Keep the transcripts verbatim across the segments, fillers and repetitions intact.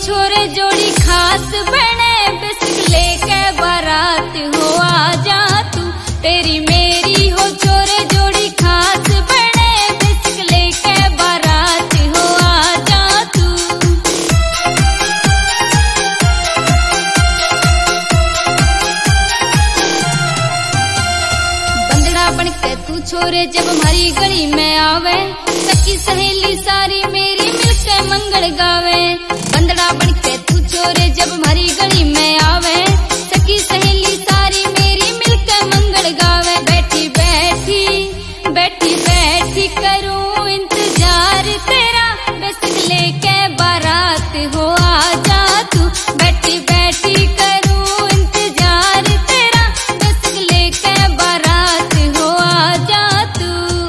छोरे जोड़ी खास बने बिस्क लेके बारात हो आ जा तू। तेरी मेरी हो छोरे जोड़ी खास बने बिस्क लेके बारात हो आ जा तू। बंदड़ा बनके तू छोरे जब हमारी गली में आवे, सखी सहेली सारी मेरी मिलके मंगल गावे। बंदड़ा बनके तू छोरे जब हमारी गली में आवे, सखी सहेली सारी मेरी मिलके मंगल गावे। बैठी बैठी बैठी बैठी करूं इंतजार तेरा बिस्क लेके बारात हो आ जा तू। बैठी बैठी करूं इंतजार तेरा बिस्क लेके बारात हो आ जा तू।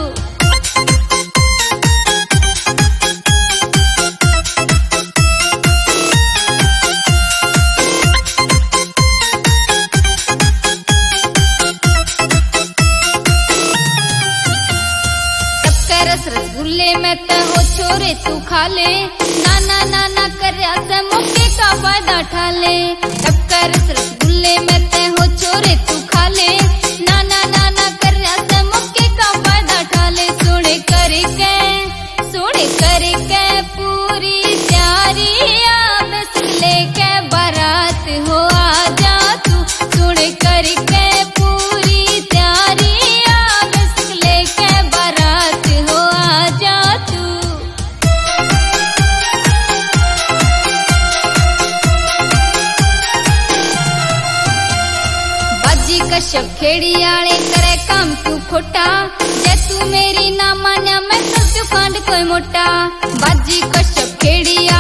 रस रसगुल्ले में ते हो छोरे तू खा ले, नाना नाना करया से मौके का फायदा उठा ले। टपका रस रसगुल्ले में ते हो छोरे तू खा ले, नाना नाना करया से मौके का फायदा उठा ले। सोने करके सोने करके पूरी तैयारियां बिस्क लेके बारात हो आ जा तू। सोने करके पूरी तैयारियां बिस्क लेके बारात हो आ जा तू। बाजी कश्यप खेड़ी आले करे काम तू खोटा, जे तू मेरी ना मान्या मैं कर तू कांड कोई मोटा। बाजी कश्यप खेड़ी